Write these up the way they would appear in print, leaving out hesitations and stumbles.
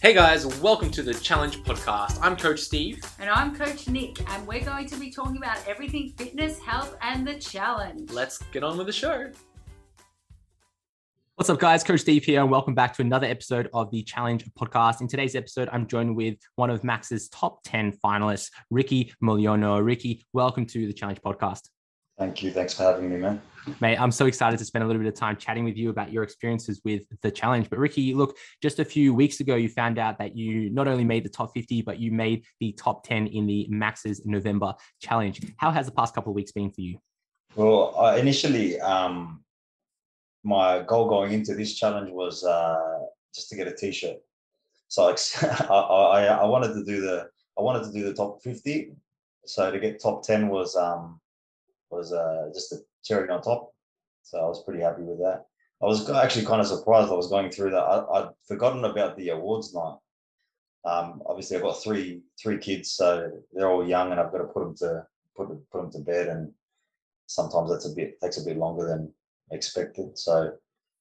Hey guys, welcome to the Challenge Podcast. I'm Coach Steve. And I'm Coach Nick, and we're going to be talking about everything fitness, health, and the challenge. Let's get on with the show. What's up, guys? Coach Steve here, and welcome back to another episode of the Challenge Podcast. In today's episode, I'm joined with one of Max's top 10 finalists, Ricky Mulyono. Ricky, welcome to the Challenge Podcast. Thank you. Thanks for having me, man. Mate, I'm so excited to spend a little bit of time chatting with you about your experiences with the challenge. But Ricky, look, just a few weeks ago, you found out that you not only made the top 50, but you made the top 10 in the Max's November challenge. How has the past couple of weeks been for you? Well, initially, my goal going into this challenge was just to get a T-shirt. So I wanted to do the top 50. So to get top 10 was just a cherry on top. So I was pretty happy with that. I was actually kind of surprised I was going through that. I'd forgotten about the awards night. Obviously, I've got three kids, so they're all young, and I've got to put them to bed, and sometimes takes a bit longer than expected. So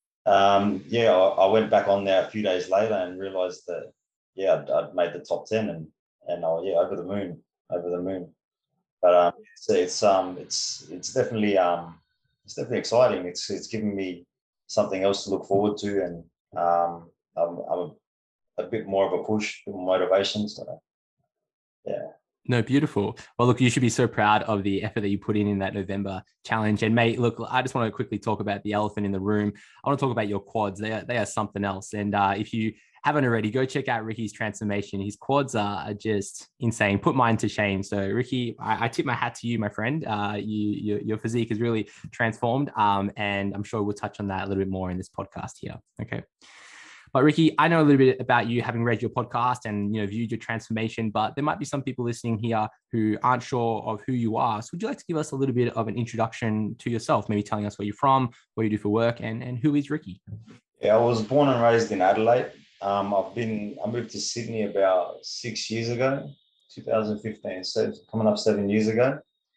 I went back on there a few days later and realized that I'd made the top 10, and over the moon. But it's definitely exciting. It's giving me something else to look forward to, and I'm a bit more of a push, a bit more motivation. So yeah. No, beautiful. Well, look, you should be so proud of the effort that you put in that November challenge. And mate, look, I just want to quickly talk about the elephant in the room. I want to talk about your quads. They are something else. And if you haven't already, go check out Ricky's transformation. His quads are just insane. Put mine to shame. So Ricky, I tip my hat to you, my friend. Your physique is really transformed. And I'm sure we'll touch on that a little bit more in this podcast here. Okay. But Ricky, I know a little bit about you, having read your podcast and viewed your transformation, but there might be some people listening here who aren't sure of who you are. So would you like to give us a little bit of an introduction to yourself, maybe telling us where you're from, what you do for work, and who is Ricky? Yeah, I was born and raised in Adelaide. I moved to Sydney about 6 years ago, 2015, so coming up 7 years ago.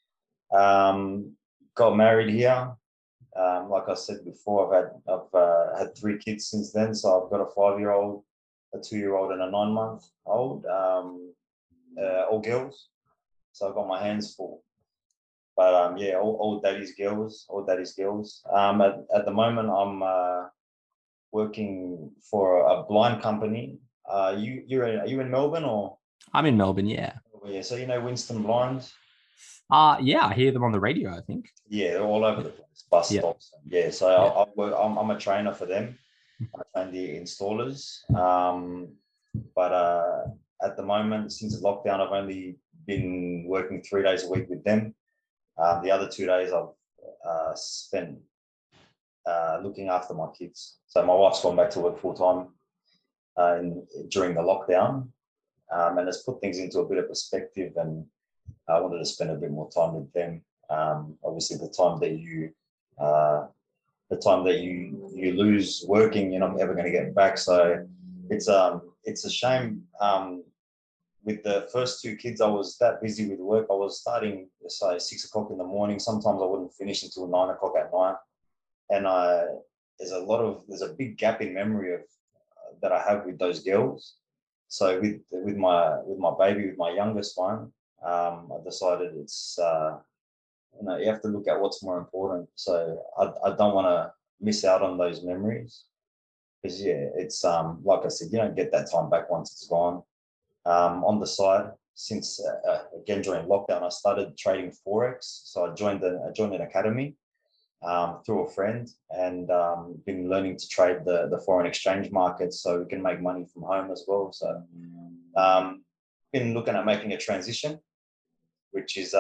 Got married here. Like I said before, I've had three kids since then. So I've got a 5-year-old, a 2-year-old, and a 9-month-old, all girls. So I've got my hands full. But all daddy's girls, At the moment, I'm working for a blind company. Are you in Melbourne or? I'm in Melbourne, yeah. Yeah, so Winston Blinds. Yeah, I hear them on the radio, I think. Yeah, they're all over the place, bus stops. Yeah, so I'm a trainer for them. I train the installers. But at the moment, since the lockdown, I've only been working 3 days a week with them. The other 2 days I've spent looking after my kids. So my wife's gone back to work full time during the lockdown, and it's put things into a bit of perspective, and I wanted to spend a bit more time with them. Obviously, the time that you lose working, you're not ever going to get back. So it's a shame. With the first two kids, I was that busy with work. I was starting, say, 6 o'clock in the morning. Sometimes I wouldn't finish until 9 o'clock at night. And there's a big gap in memory of that I have with those girls. So with my baby, with my youngest one, I decided it's you have to look at what's more important. So I don't want to miss out on those memories, because it's like I said, you don't get that time back once it's gone. On the side, since again during lockdown, I started trading forex. So I joined an academy through a friend, and been learning to trade the foreign exchange market, so we can make money from home as well. So been looking at making a transition, which is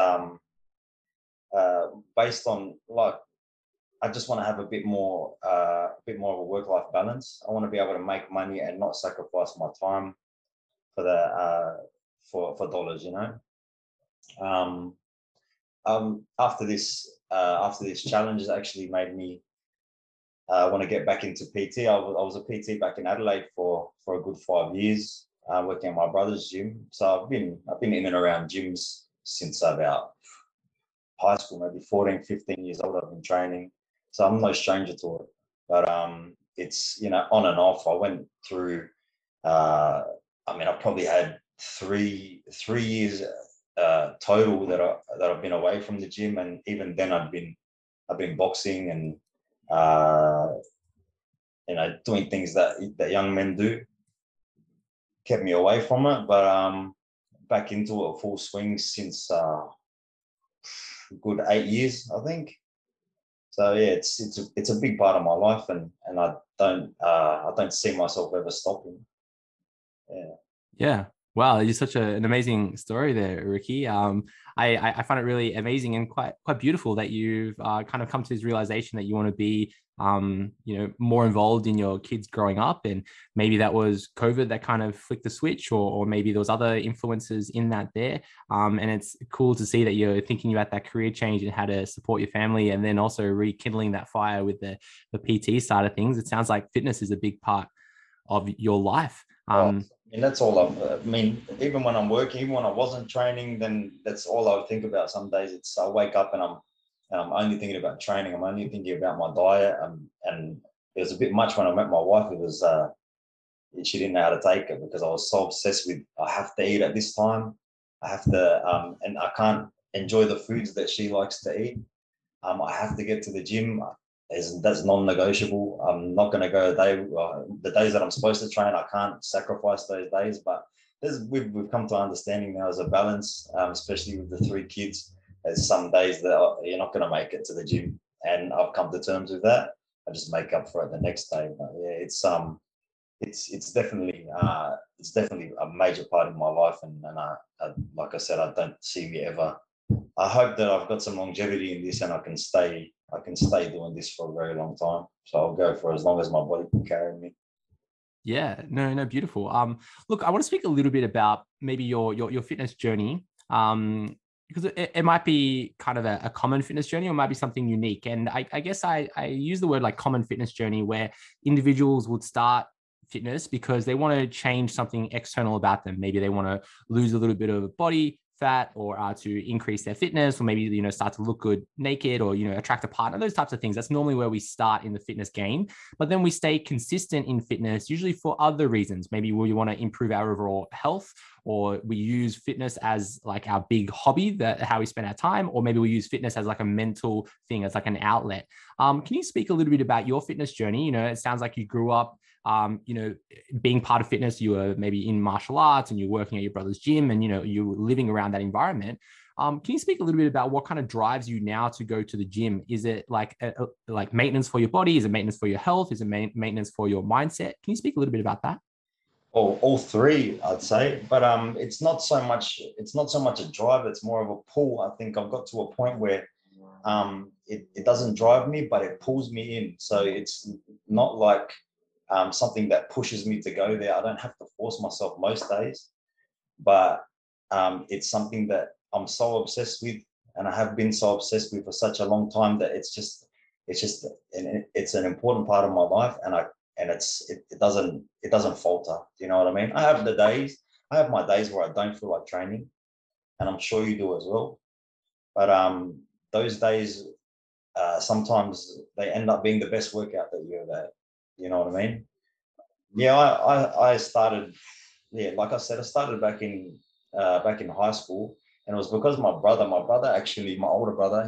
based on, like, I just want to have a bit more of a work-life balance. I want to be able to make money and not sacrifice my time for for dollars, After this challenge has actually made me want to get back into PT. I was a PT back in Adelaide for a good 5 years, working at my brother's gym. So I've been in and around gyms since about high school, maybe 14, 15 years old. I've been training, so I'm no stranger to it. But it's on and off. I went through I mean, I probably had three years total that I've been away from the gym, and even then I've been boxing and doing things that young men do. Kept me away from it, but back into it full swing since good 8 years, I think. So yeah, it's a big part of my life, and I don't see myself ever stopping. Yeah. Yeah. Wow, it's such an amazing story there, Ricky. I find it really amazing and quite beautiful that you've kind of come to this realization that you want to be, more involved in your kids growing up, and maybe that was COVID that kind of flicked the switch, or maybe there was other influences in that there. And it's cool to see that you're thinking about that career change and how to support your family, and then also rekindling that fire with the PT side of things. It sounds like fitness is a big part of your life. And that's all I mean, even when I'm working, even when I wasn't training, then that's all I would think about. Some days I wake up and I'm only thinking about training. I'm only thinking about my diet. And it was a bit much when I met my wife. It was, she didn't know how to take it, because I was so obsessed with, I have to eat at this time. I have to, and I can't enjoy the foods that she likes to eat. I have to get to the gym. That's non-negotiable. I'm not going to go the days that I'm supposed to train. I can't sacrifice those days. But we've come to understanding now as a balance, especially with the 3 kids. There's some days that you're not going to make it to the gym, and I've come to terms with that. I just make up for it the next day. But yeah, it's definitely a major part of my life, and I, like I said, I don't see me ever. I hope that I've got some longevity in this, and I can stay doing this for a very long time. So I'll go for as long as my body can carry me. Yeah, no, beautiful. Look, I want to speak a little bit about maybe your fitness journey, because it might be kind of a common fitness journey, or it might be something unique. And I guess I use the word like common fitness journey, where individuals would start fitness because they want to change something external about them. Maybe they want to lose a little bit of body fat, or to increase their fitness, or maybe start to look good naked, or attract a partner. Those types of things. That's normally where we start in the fitness game. But then we stay consistent in fitness, usually for other reasons. Maybe we want to improve our overall health, or we use fitness as like our big hobby, how we spend our time, or maybe we use fitness as like a mental thing, as like an outlet. Can you speak a little bit about your fitness journey? It sounds like you grew up being part of fitness. You were maybe in martial arts, and you're working at your brother's gym, and you were living around that environment. Can you speak a little bit about what kind of drives you now to go to the gym? Is it like maintenance for your body? Is it maintenance for your health? Is it maintenance for your mindset? Can you speak a little bit about that? All 3, I'd say, but it's not so much a drive. It's more of a pull. I think I've got to a point where it doesn't drive me, but it pulls me in. So it's not like something that pushes me to go there. I don't have to force myself most days, but it's something that I'm so obsessed with, and I have been so obsessed with for such a long time, that it's an important part of my life, and it doesn't falter. Do you know what I mean? I have my days where I don't feel like training, and I'm sure you do as well. But those days, sometimes they end up being the best workout that you ever had. You know what I mean? Yeah, I started. Yeah, like I said, I started back in high school, and it was because my brother actually, my older brother,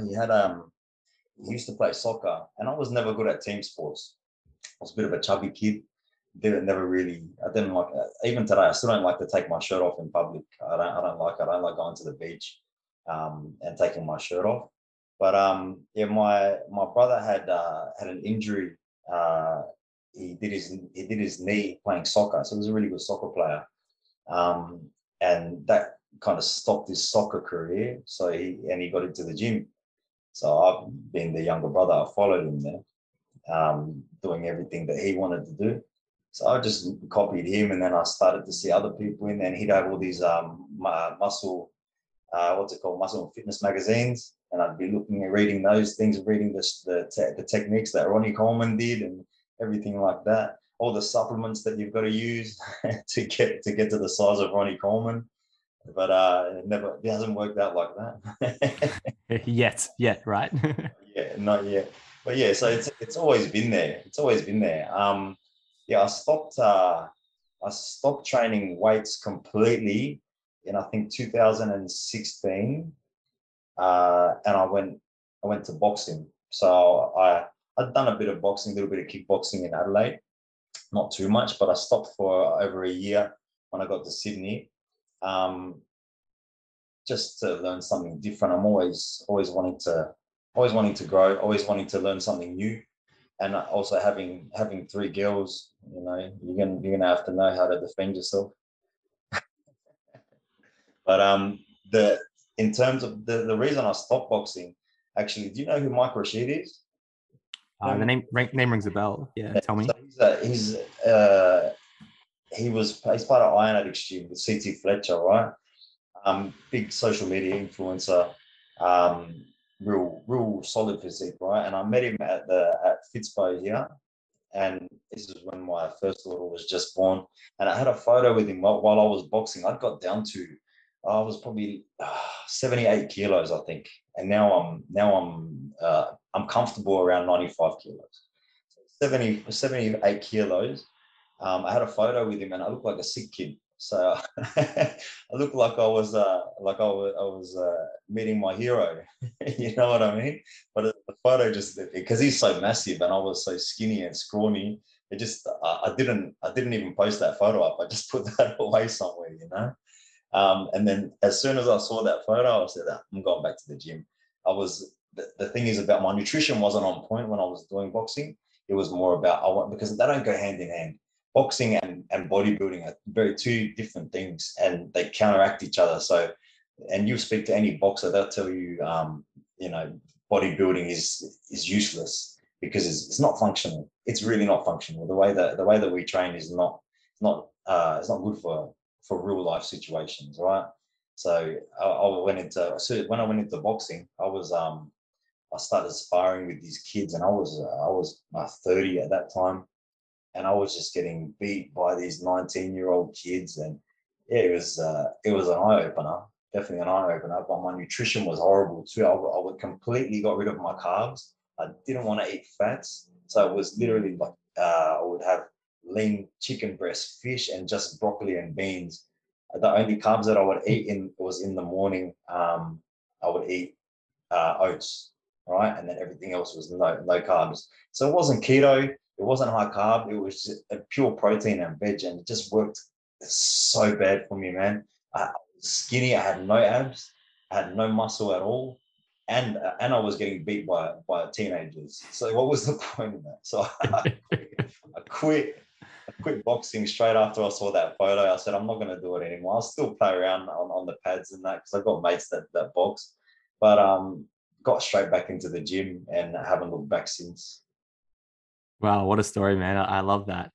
he used to play soccer, and I was never good at team sports. I was a bit of a chubby kid. I didn't like that. Even today, I still don't like to take my shirt off in public. I don't like going to the beach and taking my shirt off. But yeah, my brother had an injury. He did his knee playing soccer, so he was a really good soccer player, and that kind of stopped his soccer career. So he got into the gym. So I've been the younger brother. I followed him there, doing everything that he wanted to do. So I just copied him, and then I started to see other people in there, and he'd have all these muscle, muscle and fitness magazines, and I'd be reading those things, reading the techniques that Ronnie Coleman did, and everything like that. All the supplements that you've got to use to get to the size of Ronnie Coleman, but it hasn't worked out like that yet, right? Yeah, not yet. But yeah, so it's always been there. Yeah, I I stopped training weights completely in I think 2016, and I went to boxing. So I'd done a bit of boxing, a little bit of kickboxing in Adelaide, not too much, but I stopped for over a year when I got to Sydney, just to learn something different. I'm always wanting to grow, always wanting to learn something new, and also having 3 girls, you're gonna have to know how to defend yourself. But the in terms of the reason I stopped boxing, actually, do you know who Mike Rashid is? The name rings a bell. Yeah, tell me. So he's part of Iron Addicts Gym with CT Fletcher, right? Big social media influencer, real solid physique, right? And I met him at Fitzbo here, and this is when my first daughter was just born. And I had a photo with him while I was boxing. I got down to, I was probably 78 kilos, I think, and now I'm comfortable around 95 kilos. 78 kilos. I had a photo with him, and I looked like a sick kid. So I looked like I was meeting my hero. You know what I mean? But the photo just, because he's so massive and I was so skinny and scrawny, it just I didn't even post that photo up. I just put that away somewhere, and then as soon as I saw that photo, I said, I'm going back to the gym. The thing is about my nutrition wasn't on point when I was doing boxing. It was more about because they don't go hand in hand. Boxing and bodybuilding are very two different things, and they counteract each other. So, and you speak to any boxer, they'll tell you, bodybuilding is useless because it's not functional. It's really not functional. The way that we train is it's not good for real life situations, right? So when I went into boxing, I started sparring with these kids, and I was 30 at that time. And I was just getting beat by these 19-year-old kids, and yeah, it was an eye opener, definitely an eye opener. But my nutrition was horrible too. I would completely got rid of my carbs. I didn't want to eat fats, so it was literally like I would have lean chicken breast, fish, and just broccoli and beans. The only carbs that I would eat was in the morning. I would eat oats, right, and then everything else was no carbs. So it wasn't keto. It wasn't high carb. It was just a pure protein and veg, and it just worked so bad for me, man. I was skinny. I had no abs. I had no muscle at all, and I was getting beat by teenagers. So what was the point of that? So I quit boxing straight after I saw that photo. I said, I'm not going to do it anymore. I'll still play around on the pads and that, because I've got mates that box, but got straight back into the gym and haven't looked back since. Wow, what a story, man. I love that.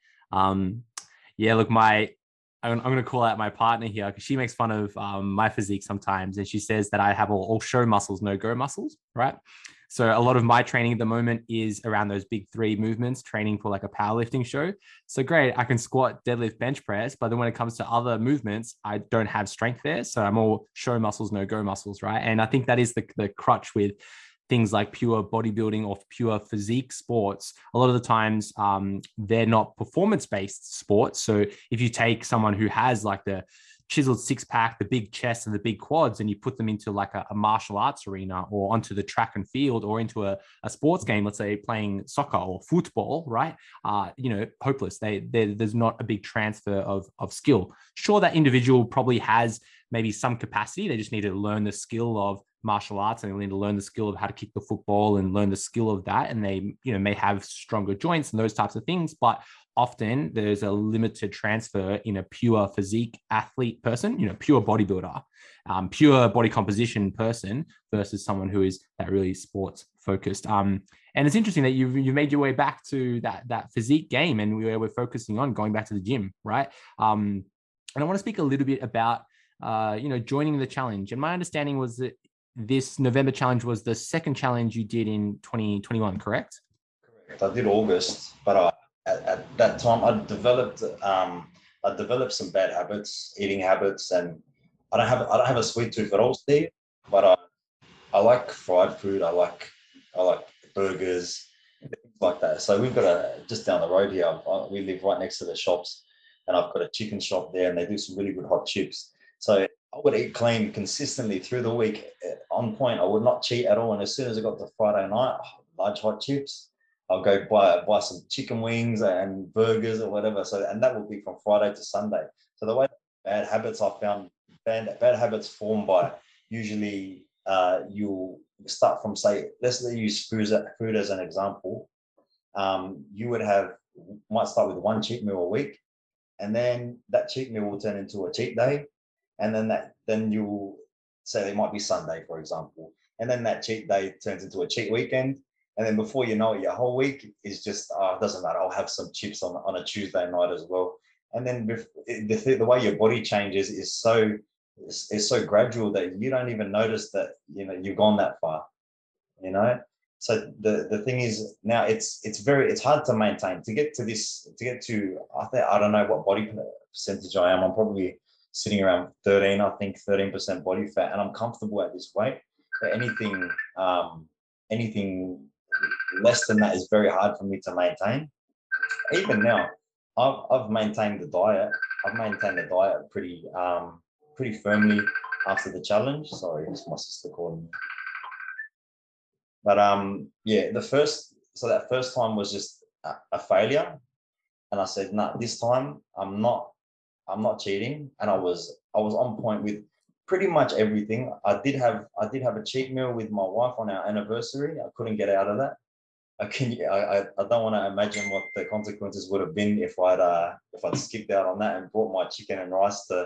Yeah, look, I'm going to call out my partner here because she makes fun of my physique sometimes. And she says that I have all show muscles, no go muscles, right? So a lot of my training at the moment is around those big 3 movements, training for like a powerlifting show. So great, I can squat, deadlift, bench press, but then when it comes to other movements, I don't have strength there. So I'm all show muscles, no go muscles, right? And I think that is the crutch with things like pure bodybuilding or pure physique sports. A lot of the times they're not performance-based sports. So if you take someone who has like the chiseled 6-pack, the big chest and the big quads, and you put them into like a martial arts arena or onto the track and field or into a sports game, let's say playing soccer or football, right? Hopeless. There's not a big transfer of skill. Sure, that individual probably has maybe some capacity. They just need to learn the skill of martial arts, and they need to learn the skill of how to kick the football and learn the skill of that. And they, may have stronger joints and those types of things. But often there's a limited transfer in a pure physique athlete person, pure bodybuilder, pure body composition person versus someone who is that really sports focused. And it's interesting that you made your way back to that physique game, and we're focusing on going back to the gym, right? And I want to speak a little bit about joining the challenge. And my understanding was that this November challenge was the second challenge you did in 2021, correct? Correct. I did August, but at that time I developed some bad habits, eating habits, and I don't have a sweet tooth at all, Steve. But I like fried food. I like burgers, things like that. So we've got just down the road here. We live right next to the shops. and I've got a chicken shop there, and they do some really good hot chips. So I would eat clean consistently through the week, on point. I would not cheat at all. And as soon as I got to Friday night, large hot chips, I'll go buy some chicken wings and burgers or whatever. So, and that will be from Friday to Sunday. So the way bad habits I found, bad habits formed by usually you'll start from, say, let's use food as an example. You might start with one cheat meal a week, and then that cheat meal will turn into a cheat day, and then you'll say it might be Sunday, for example, and then that cheat day turns into a cheat weekend, and then before you know it, your whole week is just it doesn't matter. I'll have some chips on a Tuesday night as well, and then the way your body changes is so gradual that you don't even notice that you've gone that far. So the thing is, now it's hard to maintain, to get to I don't know what body percentage I am. I'm probably sitting around 13% body fat, and I'm comfortable at this weight. But anything less than that is very hard for me to maintain. Even now, I've maintained the diet. I've maintained the diet pretty firmly after the challenge. Sorry, it's my sister calling me. But that first time was just a failure, and I said, no, this time I'm not cheating, and I was on point with pretty much everything. I did have a cheat meal with my wife on our anniversary. I couldn't get out of that. I don't want to imagine what the consequences would have been if I'd skipped out on that and brought my chicken and rice to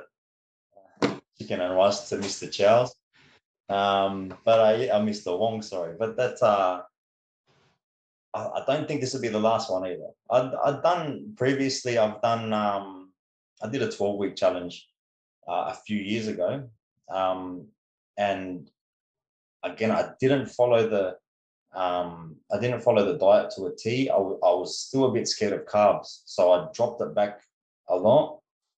Mr. Chow's. But I missed the Wong, sorry. But that's I don't think this will be the last one either. I did a 12-week challenge a few years ago, and again I didn't follow the diet to a T. I was still a bit scared of carbs, so I dropped it back a lot.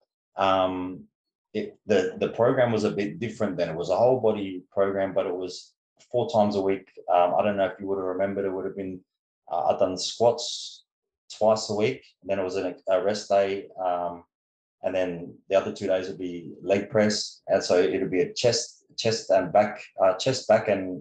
The program was a bit different then. It was a whole body program, but it was 4 times a week. I don't know if you would have remembered. It would have been I'd done squats twice a week. Then it was a rest day, and then the other 2 days would be leg press, and so it would be a chest and back and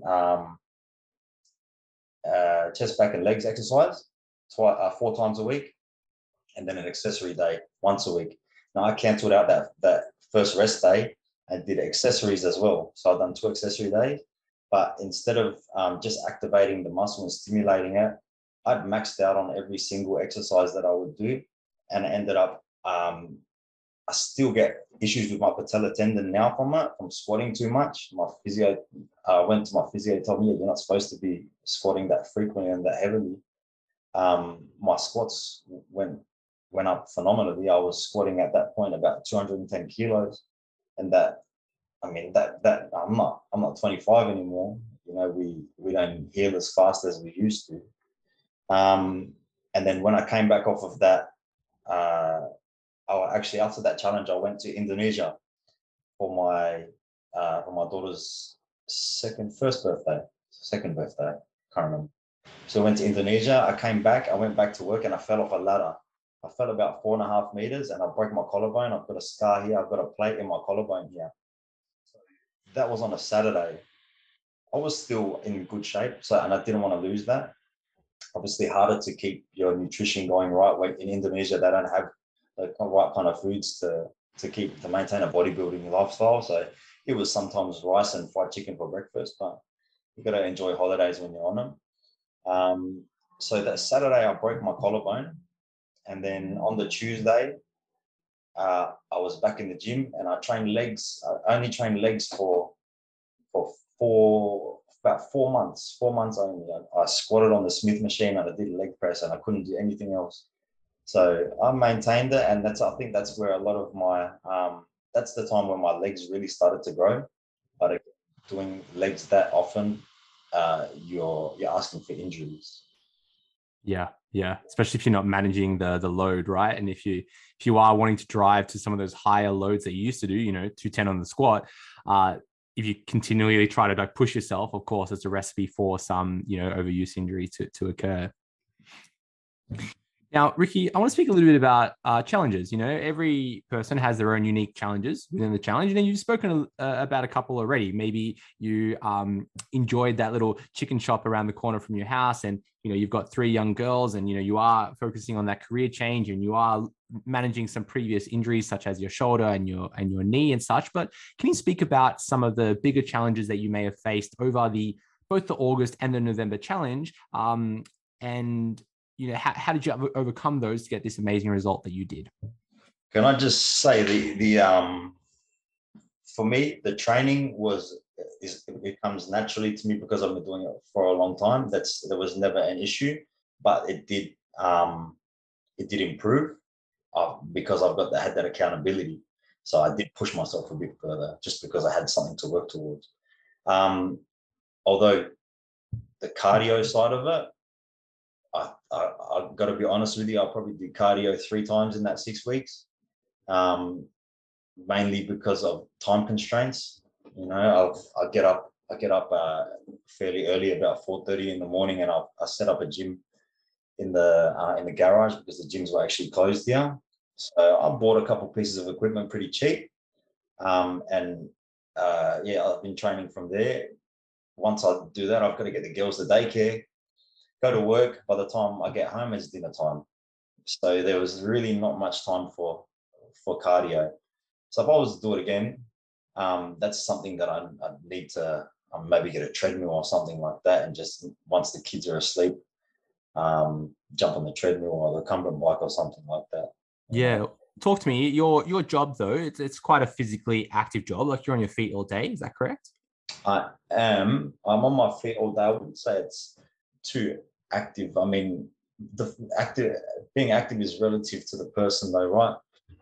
legs exercise 4 times a week, and then an accessory day once a week. Now I cancelled out that first rest day and did accessories as well. So I've done 2 accessory days, but instead of just activating the muscle and stimulating it, I'd maxed out on every single exercise that I would do, and it ended up I still get issues with my patellar tendon now from squatting too much. My physio went to my physio, told me, you're not supposed to be squatting that frequently and that heavily. My squats went up phenomenally. I was squatting at that point about 210 kilos, and that I'm not 25 anymore. We don't heal as fast as we used to. And then when I came back off of that, actually after that challenge, I went to Indonesia for my daughter's second birthday, can't remember. So I went to Indonesia. I came back. I went back to work, and I fell off a ladder. I fell about 4.5 meters, and I broke my collarbone. I've got a scar here. I've got a plate in my collarbone here. So that was on a Saturday. I was still in good shape, and I didn't want to lose that. Obviously, harder to keep your nutrition going right. When in Indonesia, they don't have the right kind of foods to maintain a bodybuilding lifestyle. So it was sometimes rice and fried chicken for breakfast, but you got to enjoy holidays when you're on them. So that Saturday, I broke my collarbone. And then on the Tuesday, I was back in the gym, and I trained legs. I only trained legs for about 4 months. 4 months only. I squatted on the Smith machine, and I did leg press, and I couldn't do anything else. So I maintained it, and I think that's where a lot of my that's the time when my legs really started to grow. But doing legs that often, you're asking for injuries. Yeah. Especially if you're not managing the load, right? And if you are wanting to drive to some of those higher loads that you used to do, 210 on the squat, if you continually try to push yourself, of course, it's a recipe for some, overuse injury to occur. Now, Ricky, I want to speak a little bit about challenges. You know, every person has their own unique challenges within the challenge. And then you've spoken about a couple already. Maybe you enjoyed that little chicken shop around the corner from your house, and you know you've got 3 young girls, and you know you are focusing on that career change, and you are managing some previous injuries such as your shoulder and your knee and such. But can you speak about some of the bigger challenges that you may have faced over both the August and the November challenge? And you know, how did you overcome those to get this amazing result that you did? Can I just say for me, the training it comes naturally to me because I've been doing it for a long time. There was never an issue, but it did improve because had that accountability. So I did push myself a bit further just because I had something to work towards. Although the cardio side of it, I've got to be honest with you, I probably did cardio 3 times in that 6 weeks, mainly because of time constraints. You know, I get up fairly early, about 4:30 in the morning, and I set up a gym in the garage because the gyms were actually closed here. So I bought a couple pieces of equipment pretty cheap, and I've been training from there. Once I do that, I've got to get the girls to daycare, go to work. By the time I get home, it's dinner time. So there was really not much time for cardio. So if I was to do it again, that's something that I need to maybe get a treadmill or something like that, and just once the kids are asleep, jump on the treadmill or the recumbent bike or something like that. Yeah. Talk to me. Your job though, it's quite a physically active job. Like you're on your feet all day. Is that correct? I am. I'm on my feet all day. I wouldn't say it's too active. I mean, being active is relative to the person though, right?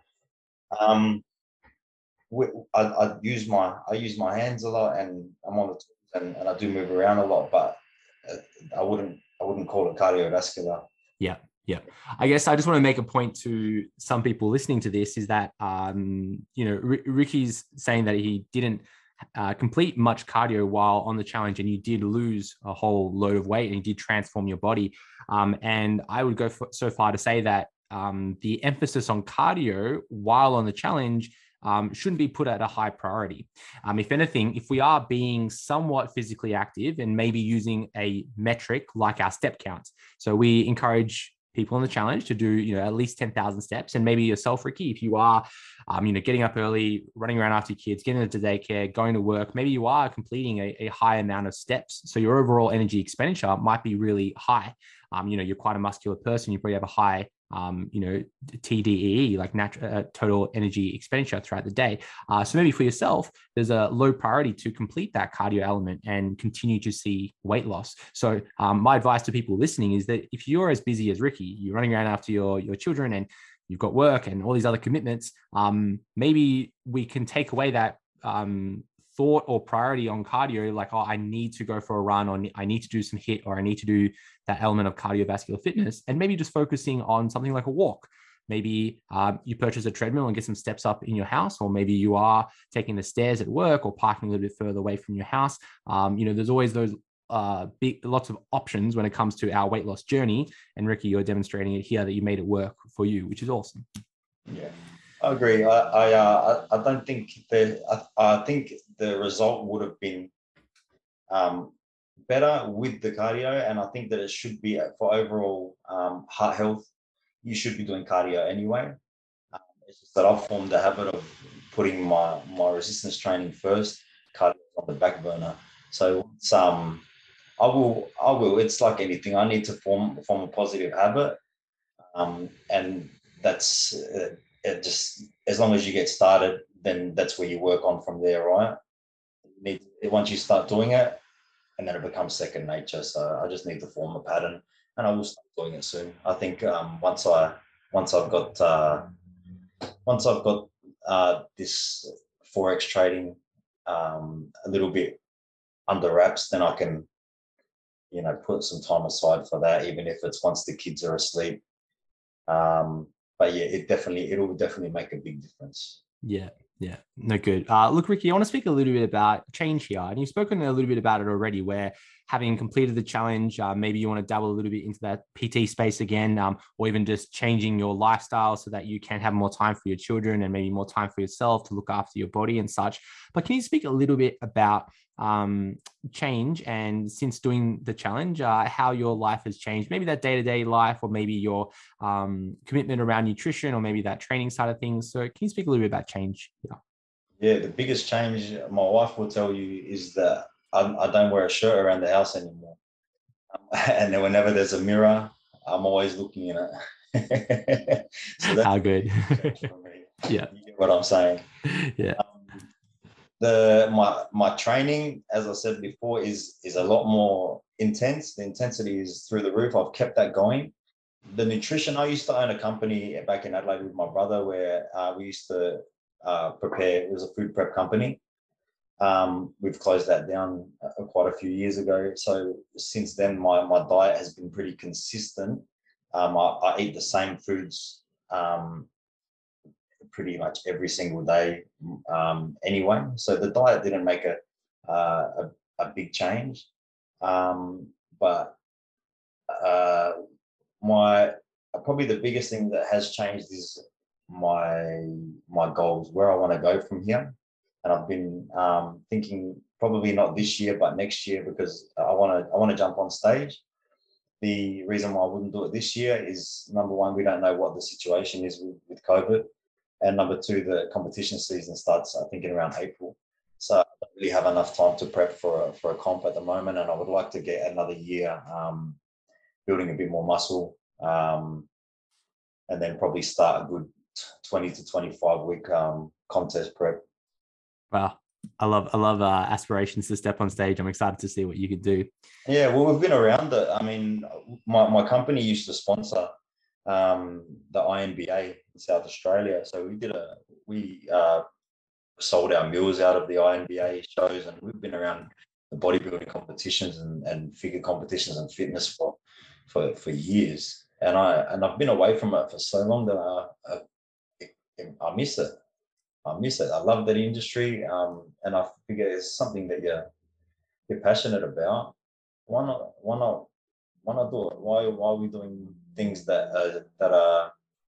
I use my hands a lot, and I'm on the tools, and I do move around a lot, but I wouldn't call it cardiovascular. Yeah. Yeah. I guess I just want to make a point to some people listening to this is that, you know, Ricky's saying that he didn't complete much cardio while on the challenge, and you did lose a whole load of weight and you did transform your body. And I would go so far to say that the emphasis on cardio while on the challenge shouldn't be put at a high priority. If anything, if we are being somewhat physically active and maybe using a metric like our step counts, so we encourage people in the challenge to do, you know, at least 10,000 steps. And maybe yourself, Ricky, if you are, you know, getting up early, running around after your kids, getting into daycare, going to work, maybe you are completing a high amount of steps. So your overall energy expenditure might be really high. You know, you're quite a muscular person. You probably have a high, you know, TDEE, like total energy expenditure throughout the day. So maybe for yourself, there's a low priority to complete that cardio element and continue to see weight loss. So my advice to people listening is that if you're as busy as Ricky, you're running around after your children and you've got work and all these other commitments, maybe we can take away that thought or priority on cardio, like, oh, I need to go for a run, or I need to do some HIIT, or I need to do that element of cardiovascular fitness, and maybe just focusing on something like a walk. Maybe you purchase a treadmill and get some steps up in your house, or maybe you are taking the stairs at work or parking a little bit further away from your house. You know, there's always those lots of options when it comes to our weight loss journey. And Ricky, you're demonstrating it here that you made it work for you, which is awesome. Yeah, I agree. I don't think I think the result would have been better with the cardio, and I think that it should be for overall heart health. You should be doing cardio anyway. It's just that I've formed the habit of putting my resistance training first, cardio on the back burner. So I will. It's like anything. I need to form a positive habit, and that's it. Just as long as you get started, then that's where you work on from there, right? Once you start doing it, and then it becomes second nature. So I just need to form a pattern, and I will start doing it soon. I think once I've got this forex trading a little bit under wraps, then I can, you know, put some time aside for that, even if it's once the kids are asleep. But yeah, it'll definitely make a big difference. Yeah. Yeah, no good. Look, Ricky, I want to speak a little bit about change here. And you've spoken a little bit about it already, where having completed the challenge, maybe you want to dabble a little bit into that PT space again, or even just changing your lifestyle so that you can have more time for your children and maybe more time for yourself to look after your body and such. But can you speak a little bit about change, and since doing the challenge, how your life has changed, maybe that day-to-day life, or maybe your commitment around nutrition, or maybe that training side of things? So can you speak a little bit about change? Yeah, the biggest change my wife will tell you is that I don't wear a shirt around the house anymore. And then whenever there's a mirror, I'm always looking in it. So that's How good. for me. Yeah. You get what I'm saying? Yeah. My training, as I said before, is a lot more intense. The intensity is through the roof. I've kept that going. The nutrition, I used to own a company back in Adelaide with my brother where we used to prepare. It was a food prep company. We've closed that down quite a few years ago. So since then, my diet has been pretty consistent. I eat the same foods pretty much every single day anyway. So the diet didn't make a big change. But my probably the biggest thing that has changed is my goals, where I want to go from here. And I've been thinking probably not this year, but next year, because I want to jump on stage. The reason why I wouldn't do it this year is, number one, we don't know what the situation is with COVID. And number two, the competition season starts, I think, in around April. So I don't really have enough time to prep for a comp at the moment. And I would like to get another year building a bit more muscle, and then probably start a good 20 to 25 week contest prep. Wow. I love aspirations to step on stage. I'm excited to see what you could do. Yeah, well, we've been around it. I mean, my company used to sponsor the INBA in South Australia. So we sold our meals out of the INBA shows, and we've been around the bodybuilding competitions and figure competitions and fitness for years. And I've been away from it for so long that I miss it. I miss it. I love that industry, and I figure it's something that you're passionate about. Why not do it? Why are we doing things that are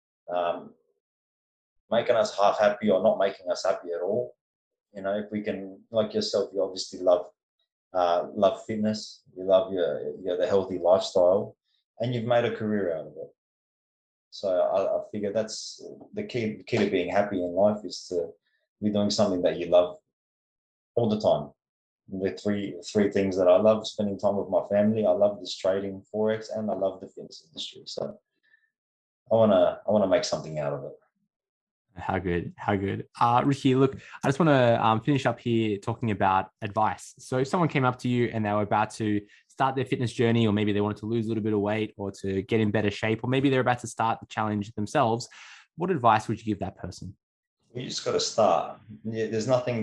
making us half happy or not making us happy at all? You know, if we can, like yourself, you obviously love fitness, you love your the healthy lifestyle, and you've made a career out of it. So I figure that's the key to being happy in life, is to be doing something that you love all the time. The three things that I love: spending time with my family, I love this trading forex, and I love the fitness industry. So I wanna make something out of it. How good. Ricky, look, I just want to finish up here talking about advice. So if someone came up to you and they were about to start their fitness journey, or maybe they wanted to lose a little bit of weight or to get in better shape, or maybe they're about to start the challenge themselves, what advice would you give that person? You just got to start. There's nothing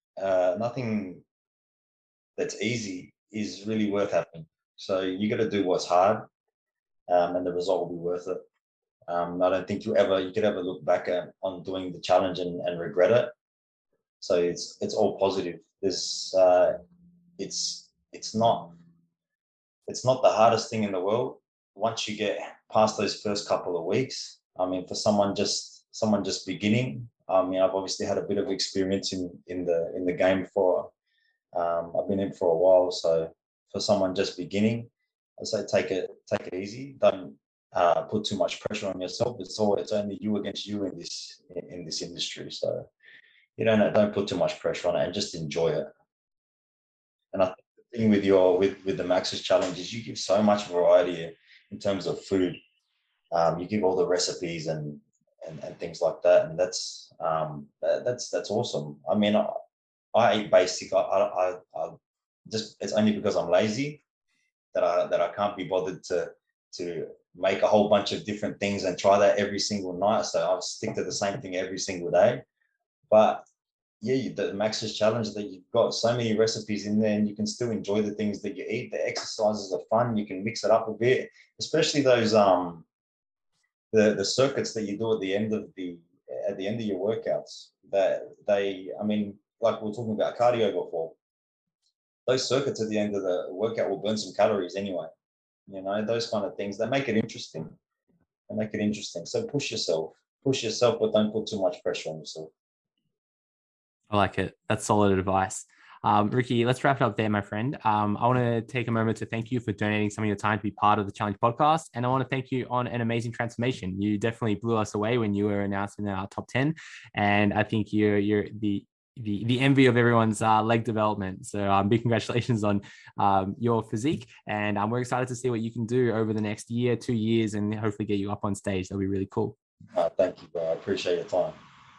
that's easy is really worth having. So you got to do what's hard, and the result will be worth it. I don't think you could ever look back on doing the challenge and regret it. So it's all positive. There's it's not the hardest thing in the world once you get past those first couple of weeks. I mean, for someone just beginning, I mean, I've obviously had a bit of experience in the game for. I've been in for a while, so for someone just beginning, I say take it easy. Don't put too much pressure on yourself. It's only you against you in this industry. So you don't put too much pressure on it, and just enjoy it. And I think the thing with the Max's challenge is you give so much variety in terms of food. You give all the recipes and things like that, and that's awesome. I mean, I eat basic. I just, it's only because I'm lazy that I can't be bothered to make a whole bunch of different things and try that every single night. So I'll stick to the same thing every single day. But yeah, the Max's challenge, that you've got so many recipes in there, and you can still enjoy the things that you eat. The exercises are fun. You can mix it up a bit, especially those the circuits that you do at the end of at the end of your workouts that I mean, like we were talking about cardio before, those circuits at the end of the workout will burn some calories anyway. Those kind of things, they make it interesting. So push yourself, but don't put too much pressure on yourself. I like it. That's solid advice. Ricky, let's wrap it up there, my friend. I want to take a moment to thank you for donating some of your time to be part of the Challenge podcast. And I want to thank you on an amazing transformation. You definitely blew us away when you were announced in our top 10. And I think you're the envy of everyone's leg development. So big congratulations on your physique. And we're excited to see what you can do over the next year, 2 years, and hopefully get you up on stage. That'll be really cool. Thank you, bro. I appreciate your time.